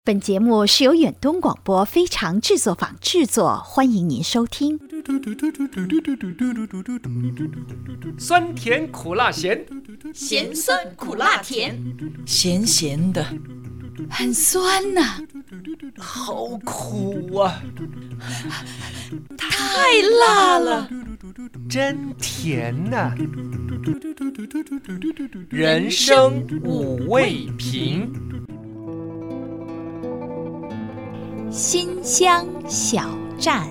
本节目是由远东广播非常制作坊制作，欢迎您收听。 酸甜苦辣咸， 咸酸苦辣甜， 咸咸的， 很酸呐， 好苦啊， 太辣了， 真甜呐。人生五味瓶， 馨香小站。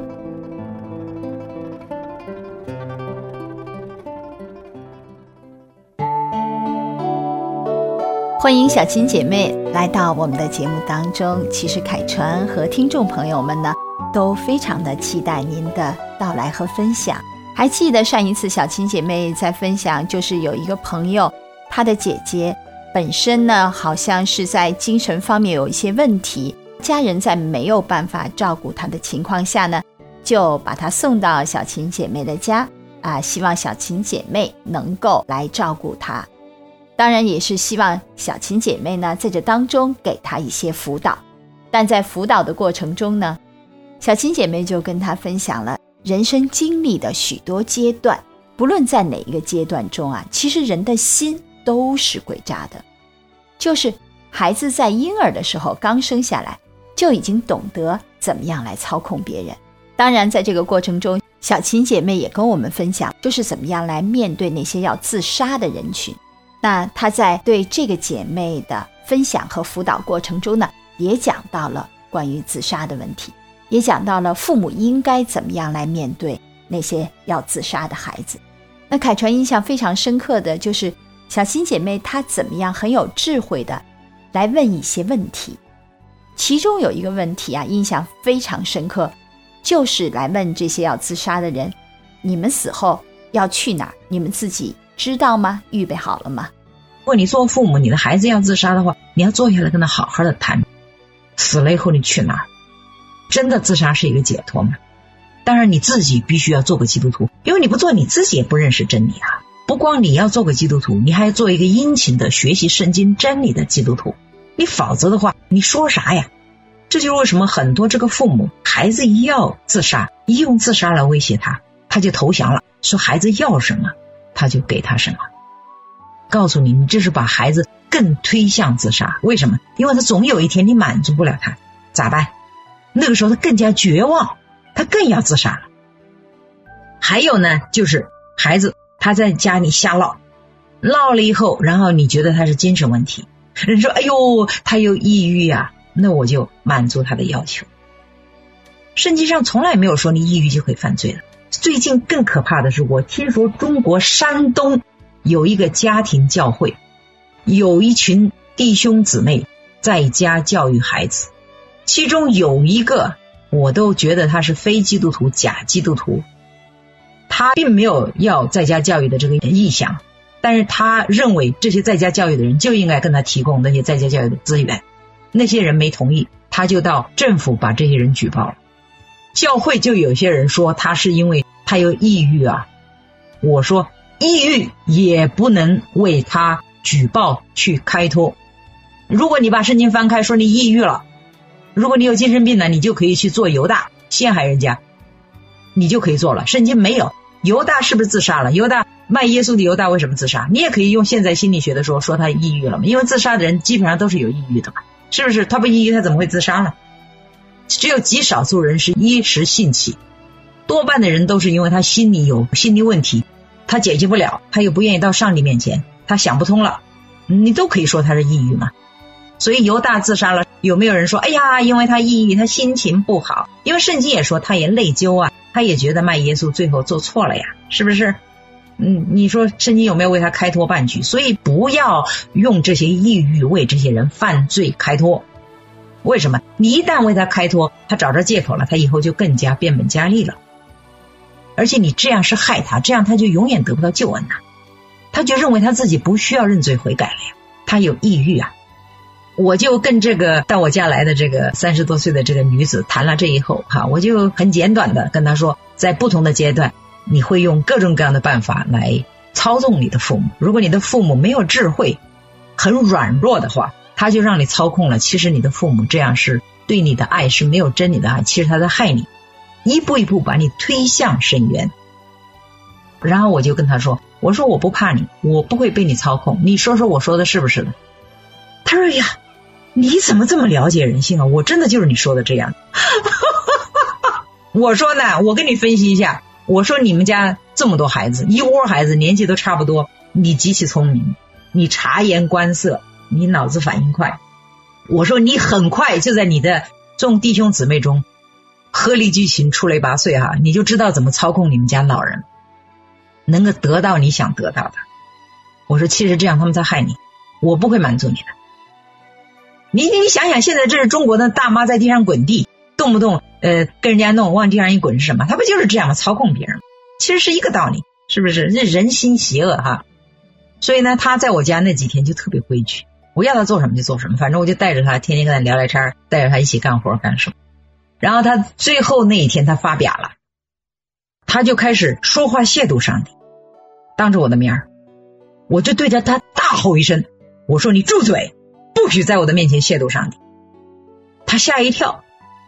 欢迎小亲姐妹来到我们的节目当中。其实凯传和听众朋友们呢，都非常的期待您的到来和分享。还记得上一次小亲姐妹在分享，就是有一个朋友，她的姐姐本身呢，好像是在精神方面有一些问题，家人在没有办法照顾她的情况下呢，就把她送到小亲姐妹的家希望小亲姐妹能够来照顾她。当然也是希望小亲姐妹呢，在这当中给她一些辅导。但在辅导的过程中呢，小亲姐妹就跟她分享了人生经历的许多阶段，不论在哪一个阶段中其实人的心都是诡诈的。就是孩子在婴儿的时候刚生下来，就已经懂得怎么样来操控别人。当然在这个过程中，小亲姐妹也跟我们分享，就是怎么样来面对那些要自杀的人群。那她在对这个姐妹的分享和辅导过程中呢，也讲到了关于自杀的问题，也讲到了父母应该怎么样来面对那些要自杀的孩子。那凯传印象非常深刻的就是小亲姐妹她怎么样很有智慧的来问一些问题。其中有一个问题印象非常深刻，就是来问这些要自杀的人，你们死后要去哪儿？你们自己知道吗？预备好了吗？ 如果你做父母，你的孩子要自杀的话，你要坐下来跟他好好的谈，死了以后你去哪儿？真的自杀是一个解脱吗？当然你自己必须要做个基督徒，因为你不做你自己也不认识真理啊。不光你要做个基督徒，你还要做一个殷勤的学习圣经真理的基督徒，你否则的话你说啥呀？这就是为什么很多这个父母孩子一要自杀，一用自杀来威胁他，他就投降了，说孩子要什么他就给他什么。告诉你，你这是把孩子更推向自杀。为什么？因为他总有一天你满足不了他，咋办？那个时候他更加绝望，他更要自杀了。还有呢，就是孩子他在家里瞎闹了以后，然后你觉得他是精神问题，人说哎呦他有抑郁那我就满足他的要求。圣经上从来没有说你抑郁就可以犯罪了。最近更可怕的是，我听说中国山东有一个家庭教会，有一群弟兄姊妹在家教育孩子，其中有一个我都觉得他是非基督徒，假基督徒，他并没有要在家教育的这个意向，但是他认为这些在家教育的人就应该跟他提供那些在家教育的资源，那些人没同意，他就到政府把这些人举报了。教会就有些人说他是因为他有抑郁我说抑郁也不能为他举报去开脱。如果你把圣经翻开说你抑郁了，如果你有精神病呢，你就可以去做犹大陷害人家，你就可以做了。圣经没有。犹大是不是自杀了？犹大卖耶稣的犹大为什么自杀？你也可以用现在心理学的说他抑郁了嘛，因为自杀的人基本上都是有抑郁的嘛，是不是？他不抑郁他怎么会自杀呢？只有极少数人是一时兴起，多半的人都是因为他心里有心理问题，他解决不了，他又不愿意到上帝面前，他想不通了，你都可以说他是抑郁嘛。所以犹大自杀了，有没有人说哎呀因为他抑郁他心情不好？因为圣经也说他也内疚他也觉得卖耶稣最后做错了呀，是不是？你说圣经有没有为他开脱半句？所以不要用这些抑郁为这些人犯罪开脱。为什么？你一旦为他开脱，他找着借口了，他以后就更加变本加厉了。而且你这样是害他，这样他就永远得不到救恩他就认为他自己不需要认罪悔改了呀，他有抑郁我就跟这个到我家来的这个30多岁的这个女子谈了这以后我就很简短的跟她说，在不同的阶段你会用各种各样的办法来操纵你的父母。如果你的父母没有智慧，很软弱的话， 他就让你操控了。其实你的父母这样是对你的爱是没有真理的爱，其实他在害你，一步一步把你推向深渊。然后我就跟他说，我说我不怕你，我不会被你操控，你说说我说的是不是的？他说呀，你怎么这么了解人性啊？我真的就是你说的这样。我说呢，我跟你分析一下，我说你们家这么多孩子，一窝孩子年纪都差不多，你极其聪明，你察言观色，你脑子反应快，我说你很快就在你的众弟兄姊妹中鹤立鸡群，出类拔萃哈，你就知道怎么操控你们家老人，能够得到你想得到的。我说其实这样他们在害你，我不会满足你的。你想想，现在这是中国的大妈在地上滚地，动不动跟人家弄往地上一滚是什么？他不就是这样吗？操控别人，其实是一个道理，是不是？这人心邪恶哈。所以呢，他在我家那几天就特别规矩，我要他做什么就做什么，反正我就带着他，天天跟他聊聊天，带着他一起干活干什么。然后他最后那一天他发嗲了，他就开始说话亵渎上帝，当着我的面，我就对着他大吼一声，我说你住嘴，不许在我的面前亵渎上帝。他吓一跳，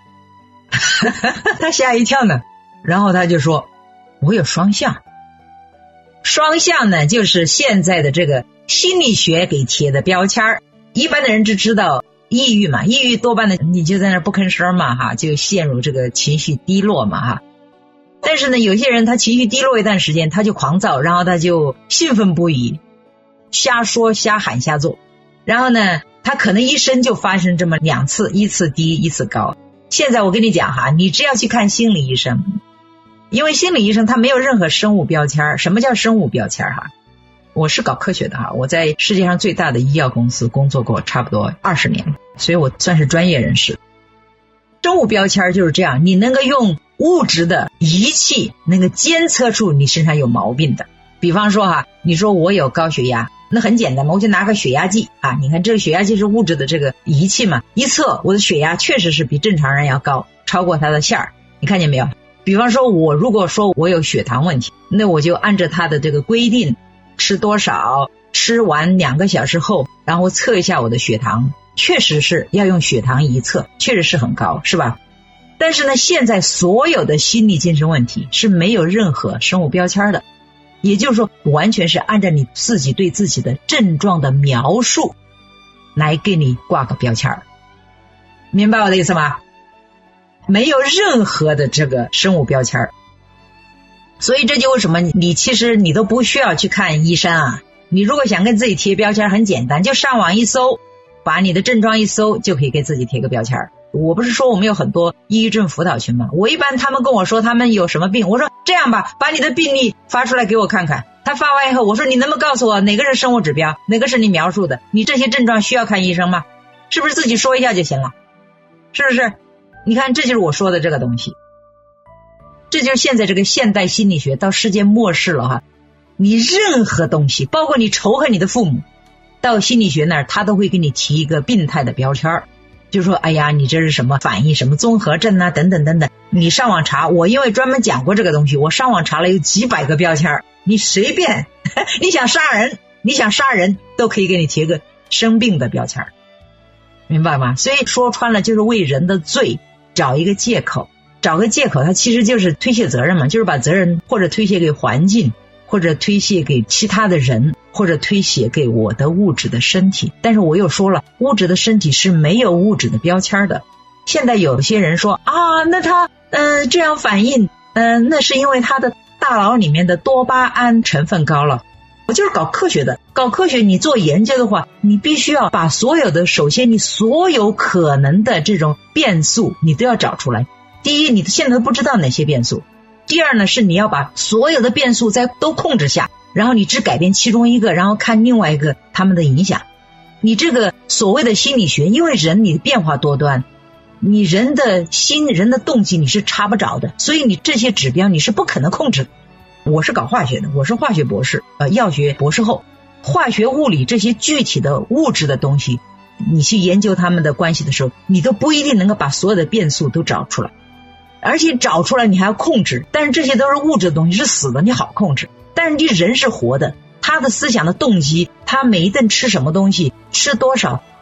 他吓一跳呢，然后他就说我有双向。双向呢，就是现在的这个心理学给贴的标签。一般的人只知道抑郁嘛，抑郁多半的你就在那不吭声嘛哈，就陷入这个情绪低落嘛哈。但是呢，有些人他情绪低落一段时间，他就狂躁，然后他就兴奋不已，瞎说瞎喊瞎做，然后呢他可能一生就发生这么2次，一次低一次高。现在我跟你讲哈，你只要去看心理医生，因为心理医生他没有任何生物标签。什么叫生物标签哈？我是搞科学的哈，我在世界上最大的医药公司工作过差不多20年，所以我算是专业人士。生物标签就是这样，你能够用物质的仪器能够监测出你身上有毛病的。比方说哈，你说我有高血压，那很简单嘛，我就拿个血压计啊，你看这个血压计是物质的这个仪器嘛，一测我的血压确实是比正常人要高，超过它的线儿，你看见没有？比方说我如果说我有血糖问题，那我就按照它的这个规定吃多少，吃完2个小时后，然后测一下我的血糖，确实是要用血糖仪测，确实是很高，是吧？但是呢，现在所有的心理精神问题是没有任何生物标签的，也就是说完全是按照你自己对自己的症状的描述来给你挂个标签，明白我的意思吗？没有任何的这个生物标签。所以这就为什么你其实你都不需要去看医生啊，你如果想跟自己贴标签很简单，就上网一搜，把你的症状一搜就可以给自己贴个标签。我不是说我们有很多抑郁症辅导群吗？我一般他们跟我说他们有什么病，我说这样吧，把你的病历发出来给我看看。他发完以后，我说你能不能告诉我哪个是生物指标，哪个是你描述的，你这些症状需要看医生吗？是不是自己说一下就行了？是不是？你看这就是我说的这个东西，这就是现在这个现代心理学到世界末世了哈。你任何东西，包括你仇恨你的父母，到心理学那儿他都会给你提一个病态的标签，就说哎呀你这是什么反应什么综合症啊等等等等。你上网查，我因为专门讲过这个东西，我上网查了有几百个标签，你随便你想杀人都可以给你贴个生病的标签，明白吗？所以说穿了就是为人的罪找一个借口，它其实就是推卸责任嘛，就是把责任或者推卸给环境，或者推卸给其他的人，或者推卸给我的物质的身体。但是我又说了，物质的身体是没有物质的标签的。现在有些人说啊，那他这样反应那是因为他的大脑里面的多巴胺成分高了。我就是搞科学的，搞科学你做研究的话，你必须要把所有的，首先你所有可能的这种变数你都要找出来。第一，你现在都不知道哪些变数。第二呢，是你要把所有的变数都控制下，然后你只改变其中一个，然后看另外一个他们的影响。你这个所谓的心理学，因为人你的变化多端，你人的心人的动机你是查不着的，所以你这些指标你是不可能控制的。我是搞化学的，我是化学博士，药学博士后。化学物理这些具体的物质的东西，你去研究它们的关系的时候，你都不一定能够把所有的变数都找出来，而且找出来你还要控制。但是这些都是物质的东西，是死的，你好控制。但是你人是活的，他的思想的动机，他每一顿吃什么东西，吃多少，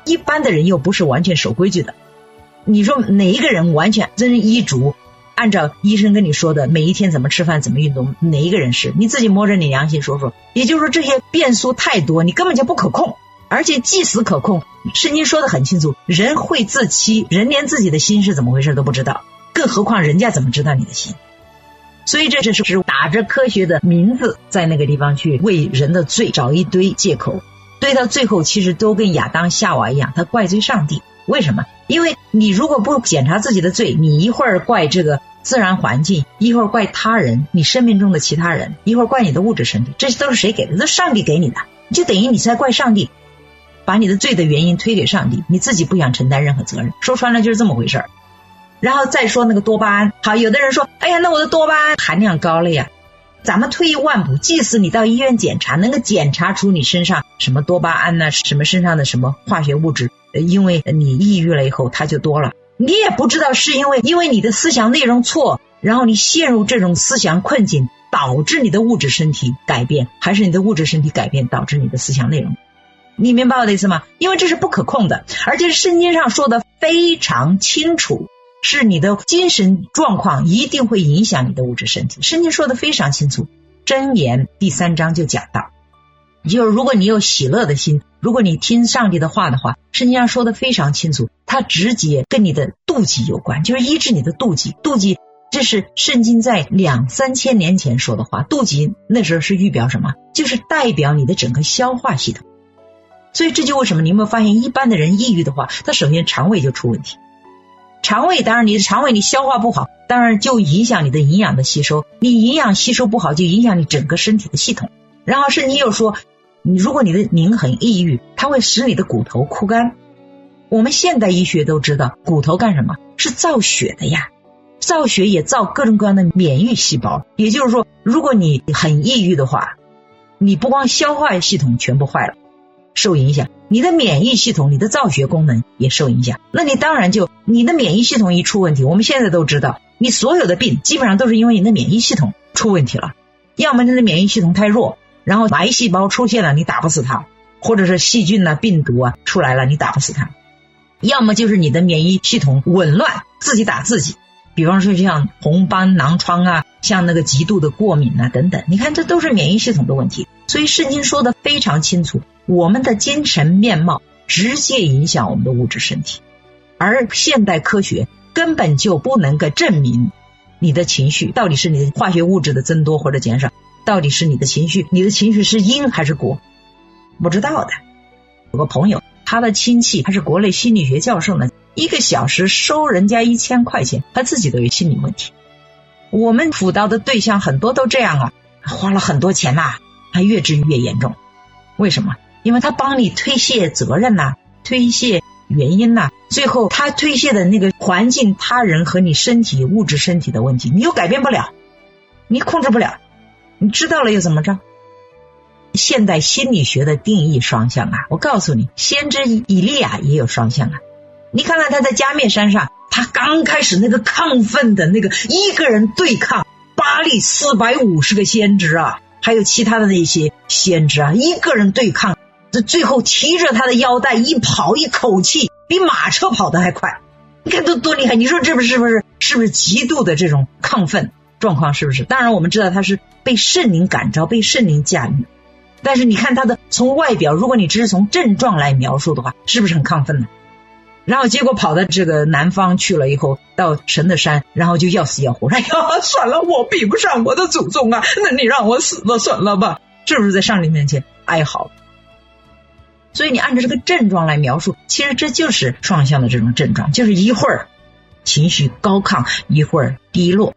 一般的人又不是完全守规矩的。你说哪一个人完全遵医嘱，按照医生跟你说的每一天怎么吃饭怎么运动，哪一个人是？你自己摸着你良心说说。也就是说这些变数太多，你根本就不可控，而且即使可控，圣经说得很清楚，人会自欺，人连自己的心是怎么回事都不知道，更何况人家怎么知道你的心？所以这是打着科学的名字在那个地方去为人的罪找一堆借口，对到最后其实都跟亚当夏娃一样，他怪罪上帝。为什么？因为你如果不检查自己的罪，你一会儿怪这个自然环境，一会儿怪他人，你生命中的其他人，一会儿怪你的物质身体，这都是谁给的？这是上帝给你的，就等于你在怪上帝，把你的罪的原因推给上帝，你自己不想承担任何责任，说穿了就是这么回事儿。然后再说那个多巴胺，好，有的人说，哎呀，那我的多巴胺含量高了呀。咱们退一万步，即使你到医院检查，能够检查出你身上什么多巴胺啊，什么身上的什么化学物质，因为你抑郁了以后它就多了，你也不知道是因为你的思想内容错，然后你陷入这种思想困境，导致你的物质身体改变，还是你的物质身体改变导致你的思想内容。你明白我的意思吗？因为这是不可控的，而且圣经上说的非常清楚，是你的精神状况一定会影响你的物质身体。圣经说的非常清楚，箴言第3章就讲到，就是如果你有喜乐的心，如果你听上帝的话的话，圣经上说的非常清楚，它直接跟你的妒忌有关，就是医治你的妒忌。妒忌这是圣经在2-3千年前说的话，妒忌那时候是预表什么？就是代表你的整个消化系统。所以这就为什么你有没有发现一般的人抑郁的话，他首先肠胃就出问题。肠胃当然你的肠胃你消化不好，当然就影响你的营养的吸收，你营养吸收不好就影响你整个身体的系统。然后圣经又说，如果您很抑郁，它会使你的骨头枯干。我们现代医学都知道骨头干什么？是造血的呀，造血也造各种各样的免疫细胞。也就是说如果你很抑郁的话，你不光消化系统全部坏了受影响，你的免疫系统你的造血功能也受影响，那你当然就你的免疫系统一出问题，我们现在都知道你所有的病基本上都是因为你的免疫系统出问题了，要么你的免疫系统太弱，然后癌细胞出现了你打不死它，或者是细菌啊病毒啊出来了你打不死它，要么就是你的免疫系统紊乱自己打自己，比方说像红斑狼疮啊，像那个极度的过敏啊等等，你看这都是免疫系统的问题。所以圣经说的非常清楚，我们的精神面貌直接影响我们的物质身体，而现代科学根本就不能够证明你的情绪到底是你的化学物质的增多或者减少，到底是你的情绪是因还是果，不知道的。有个朋友他的亲戚他是国内心理学教授呢，1个小时收人家1000块钱，他自己都有心理问题。我们辅导的对象很多都这样啊，花了很多钱呐，还越治越严重。为什么？因为他帮你推卸责任呐，推卸原因呐，最后他推卸的那个环境他人和你身体物质身体的问题你又改变不了，你控制不了，你知道了又怎么着？现代心理学的定义双向啊，我告诉你，先知以利亚也有双向啊。你看看他在加面山上，他刚开始那个亢奋的那个一个人对抗巴力450个先知啊，还有其他的那些先知啊，一个人对抗，这最后提着他的腰带一跑，一口气比马车跑得还快，你看多厉害！你说这是不是极度的这种亢奋状况？是不是？当然我们知道他是被圣灵感召，被圣灵驾驭，但是你看他的从外表，如果你只是从症状来描述的话，是不是很亢奋呢？然后结果跑到这个南方去了以后，到神的山，然后就要死要活，哎呀，算了，我比不上我的祖宗啊，那你让我死了算了吧，是不是在上帝面前哀嚎？所以你按照这个症状来描述，其实这就是双向的这种症状，就是一会儿情绪高亢，一会儿低落。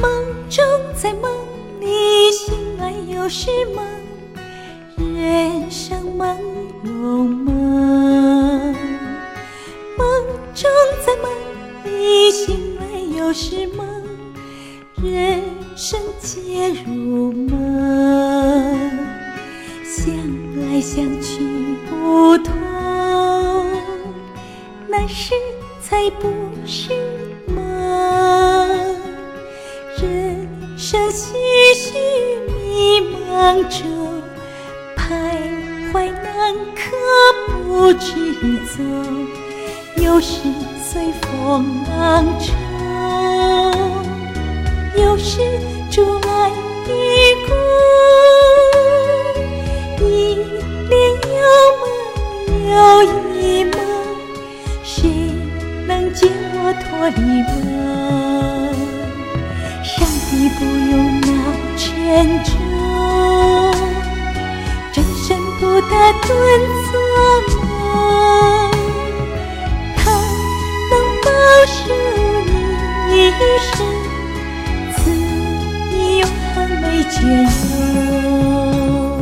在梦里醒来又是梦，人朦胧梦，梦中在梦里醒来又是梦，人生皆如梦，想来想去不同，那时才不是梦，人生唏嘘迷茫中，徘徊难可不知走，有时随风浪冲，有时竹来雨过，一帘又梦又一梦，谁能解我脱离梦？上帝不用那沉重，真身不得顿做梦，他能保守你一生，赐你永恒没倦容。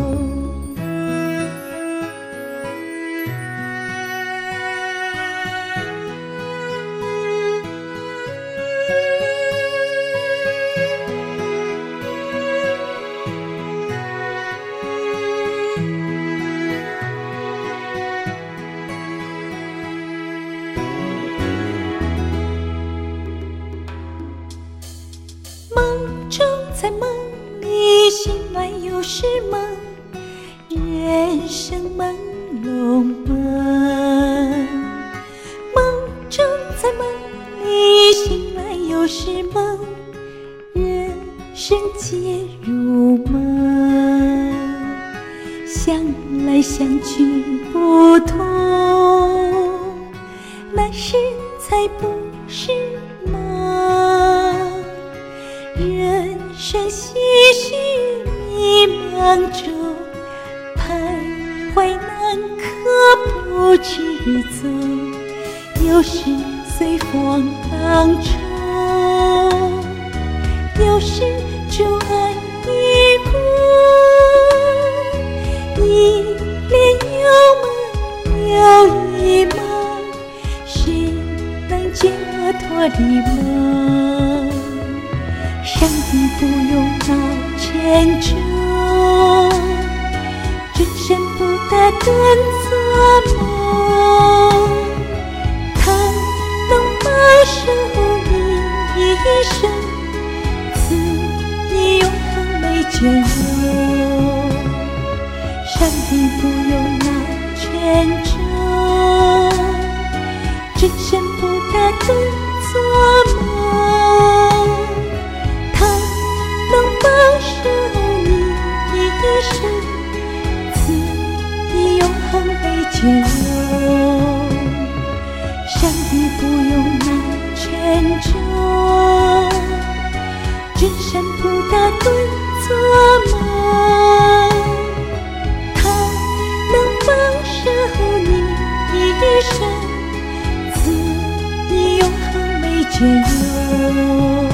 梦中在梦里醒来又是梦，人生朦胧梦，梦中在梦里醒来又是梦，人生皆如梦，想来想去不同，那时才不是梦，人生唏嘘迷茫中，徘徊难可不知走，有时随风浪冲，有时竹岸雨过，一帘又梦又一梦，谁能解我脱离梦？上帝不用那沉重，真身不得顿做梦，他能保守你一生，赐你永恒没倦容。上帝不用那沉重，真身不得顿做梦，保守你一生，赐你永恒没倦容。上帝不用那沉重，真身不得顿做梦，他能保守你一生，赐你永恒没倦容。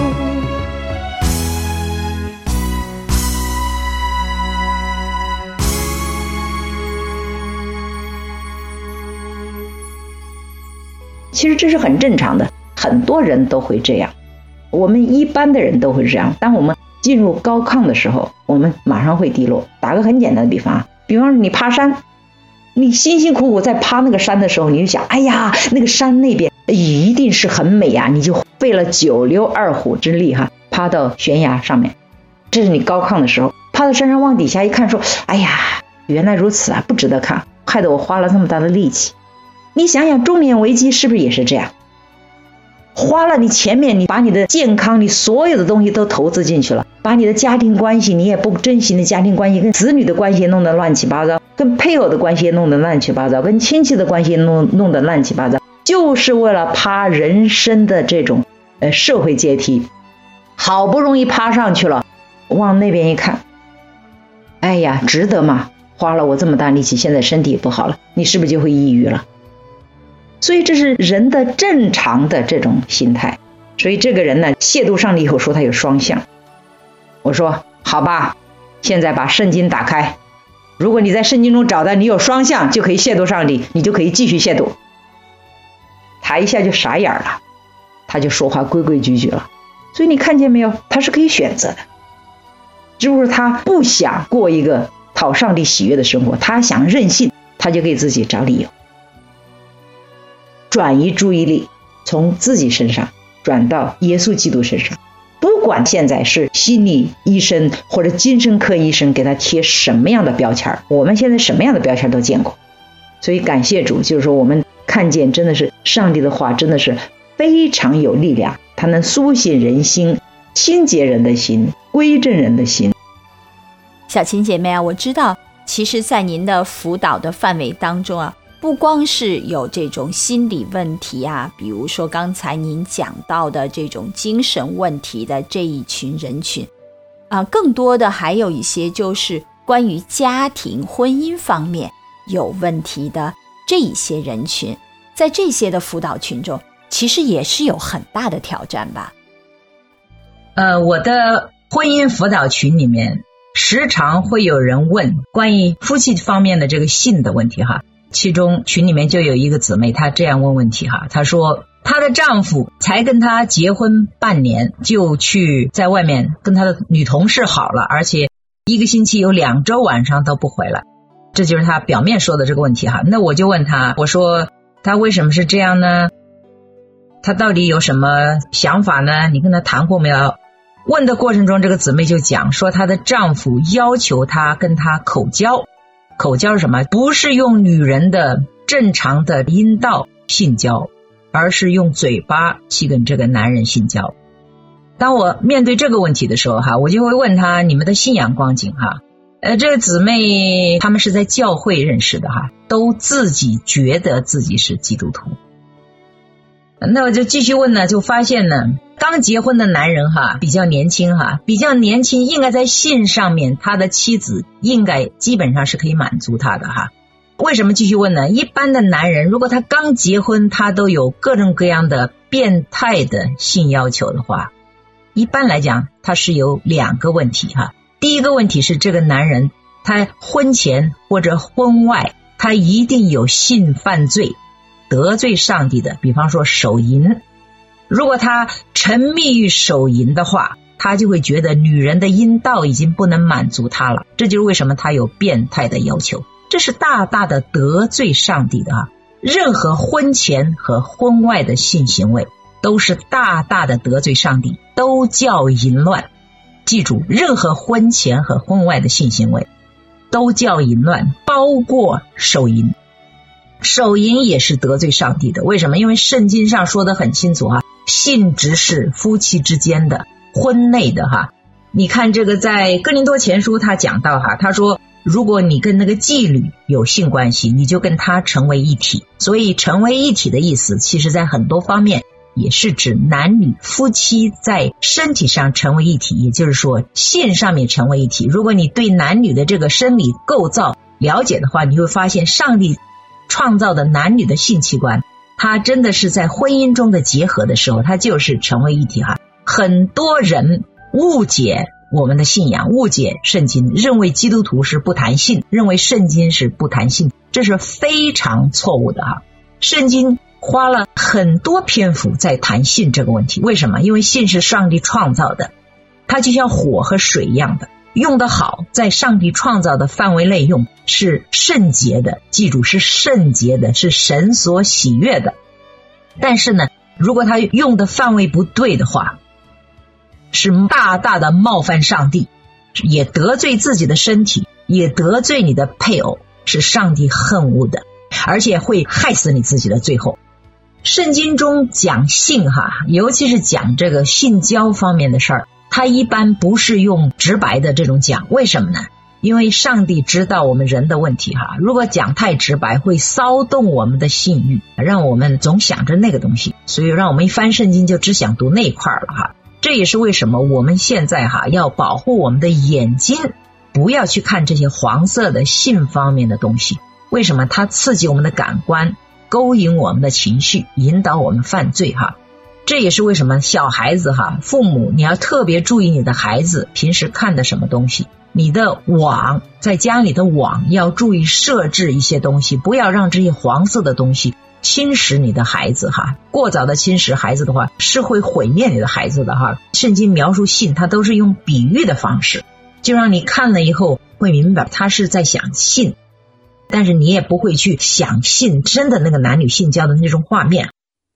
其实这是很正常的，很多人都会这样，我们一般的人都会这样。当我们进入高亢的时候，我们马上会低落。打个很简单的比方啊，比方说你爬山，你辛辛苦苦在爬那个山的时候，你就想，哎呀，那个山那边一定是很美啊，你就费了九牛二虎之力爬到悬崖上面，这是你高亢的时候。爬到山上往底下一看，说，哎呀，原来如此啊，不值得看，害得我花了这么大的力气。你想想中年危机是不是也是这样？花了你前面，你把你的健康，你所有的东西都投资进去了，把你的家庭关系，你也不珍惜你的家庭关系，跟子女的关系弄得乱七八糟，跟配偶的关系弄得乱七八糟，跟亲戚的关系弄得乱七八糟，就是为了爬人生的这种社会阶梯。好不容易爬上去了，往那边一看，哎呀，值得吗？花了我这么大力气，现在身体也不好了，你是不是就会抑郁了？所以这是人的正常的这种心态。所以这个人呢，亵渎上帝以后说他有双向。我说好吧，现在把圣经打开， 如果你在圣经中找到你有双向就可以亵渎上帝，你就可以继续亵渎。他一下就傻眼了，他就说话规规矩矩了。所以你看见没有，他是可以选择的，只不过他不想过一个讨上帝喜悦的生活，他想任性，他就给自己找理由，转移注意力，从自己身上转到耶稣基督身上。不管现在是心理医生或者精神科医生给他贴什么样的标签，我们现在什么样的标签都见过。所以感谢主，就是说我们看见真的是上帝的话真的是非常有力量，它能苏醒人心，清洁人的心，归正人的心。 小琴姐妹啊，我知道其实在您的辅导的范围当中啊，不光是有这种心理问题啊，比如说刚才您讲到的这种精神问题的这一群人群啊，更多的还有一些就是关于家庭婚姻方面有问题的这一些人群，在这些的辅导群中其实也是有很大的挑战吧。 我的婚姻辅导群里面时常会有人问关于夫妻方面的这个性的问题哈，其中群里面就有一个姊妹，她这样问问题哈，她说她的丈夫才跟她结婚半年就去在外面跟她的女同事好了，而且1个星期有2周晚上都不回来，这就是她表面说的这个问题哈。那我就问她，我说她为什么是这样呢？她到底有什么想法呢？你跟她谈过没有？问的过程中，这个姊妹就讲说她的丈夫要求她跟她口交。口交是什么？不是用女人的正常的阴道性交，而是用嘴巴去跟这个男人性交。当我面对这个问题的时候哈，我就会问她你们的信仰光景哈。这个姊妹他们是在教会认识的哈，都自己觉得自己是基督徒。那我就继续问呢，就发现呢，刚结婚的男人哈比较年轻哈，比较年轻，应该在性上面他的妻子应该基本上是可以满足他的哈。为什么继续问呢？一般的男人如果他刚结婚他都有各种各样的变态的性要求的话，一般来讲他是有2个问题哈。第一个问题是这个男人他婚前或者婚外他一定有性犯罪得罪上帝的，比方说手淫。如果他沉迷于手淫的话，他就会觉得女人的阴道已经不能满足他了，这就是为什么他有变态的要求，这是大大的得罪上帝的啊！任何婚前和婚外的性行为都是大大的得罪上帝，都叫淫乱。记住，任何婚前和婚外的性行为都叫淫乱，包括手淫。手淫也是得罪上帝的，为什么？因为圣经上说得很清楚哈，性只是夫妻之间的，婚内的哈。你看这个在哥林多前书他讲到哈，他说如果你跟那个妓女有性关系，你就跟他成为一体。所以成为一体的意思其实在很多方面也是指男女夫妻在身体上成为一体，也就是说性上面成为一体。如果你对男女的这个生理构造了解的话，你会发现上帝创造的男女的性器官，它真的是在婚姻中的结合的时候，它就是成为一体哈。很多人误解我们的信仰，误解圣经，认为基督徒是不谈性，认为圣经是不谈性，这是非常错误的哈。圣经花了很多篇幅在谈性这个问题，为什么？因为性是上帝创造的，它就像火和水一样的，用得好，在上帝创造的范围内用，是圣洁的，记住是圣洁的，是神所喜悦的。但是呢，如果他用的范围不对的话，是大大的冒犯上帝，也得罪自己的身体，也得罪你的配偶，是上帝恨恶的，而且会害死你自己的。最后圣经中讲性哈，尤其是讲这个性交方面的事儿，他一般不是用直白的这种讲，为什么呢？因为上帝知道我们人的问题哈，如果讲太直白会骚动我们的性欲，让我们总想着那个东西，所以让我们一翻圣经就只想读那一块了哈。这也是为什么我们现在哈要保护我们的眼睛，不要去看这些黄色的性方面的东西。为什么？它刺激我们的感官，勾引我们的情绪，引导我们犯罪哈。 这也是为什么小孩子父母你要特别注意你的孩子平时看的什么东西，你的网，在家里的网要注意设置一些东西，不要让这些黄色的东西侵蚀你的孩子过早的侵蚀孩子的话是会毁灭你的孩子的圣经描述性它都是用比喻的方式，就让你看了以后会明白他是在讲性，但是你也不会去想性真的那个男女性交的那种画面。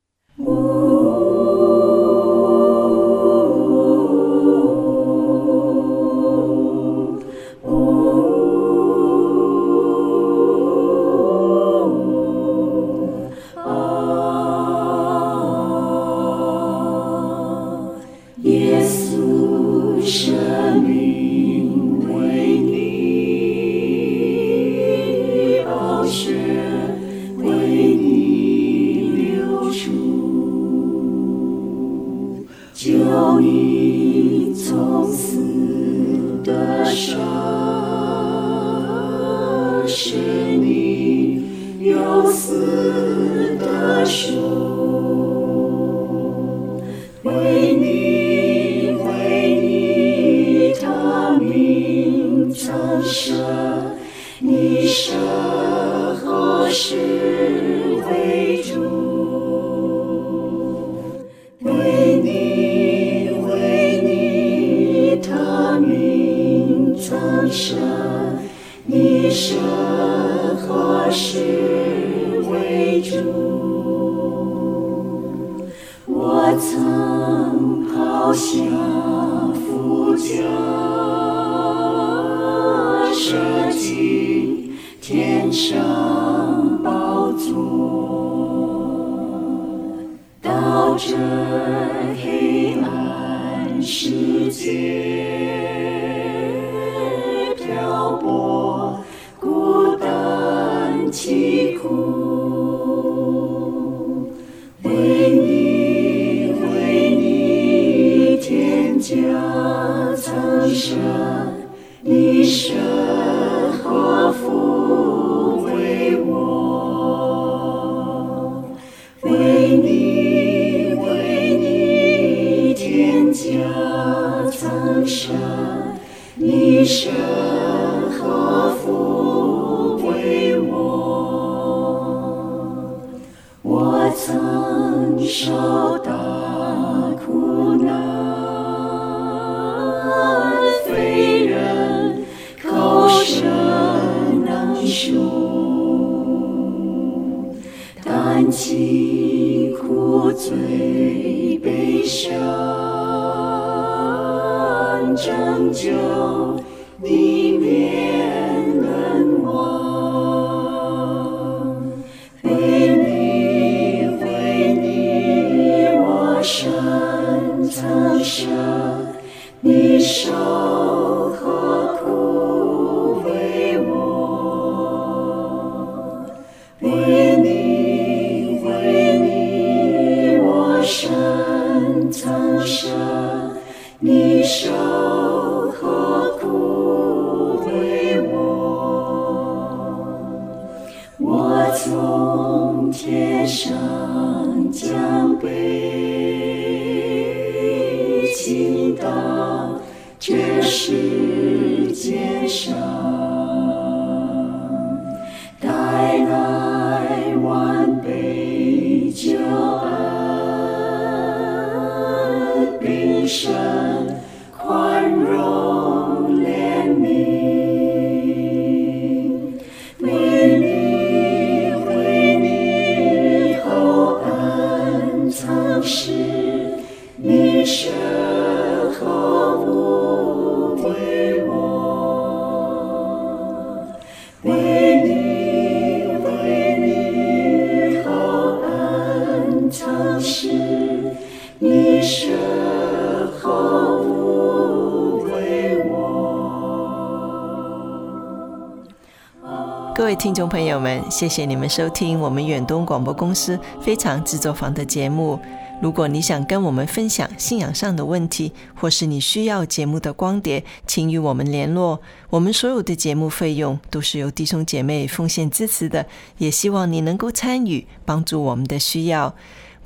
各位听众朋友们，谢谢你们收听我们远东广播公司非常制作坊的节目。如果你想跟我们分享信仰上的问题，或是你需要节目的光碟，请与我们联络。我们所有的节目费用都是由弟兄姐妹奉献支持的，也希望你能够参与，帮助我们的需要。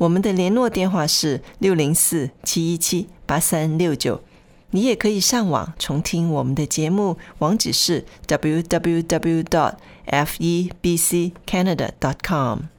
我们的联络電話是604-717-8369。你也可以上網重聽我們的節目，網址是 www.febccanada.com。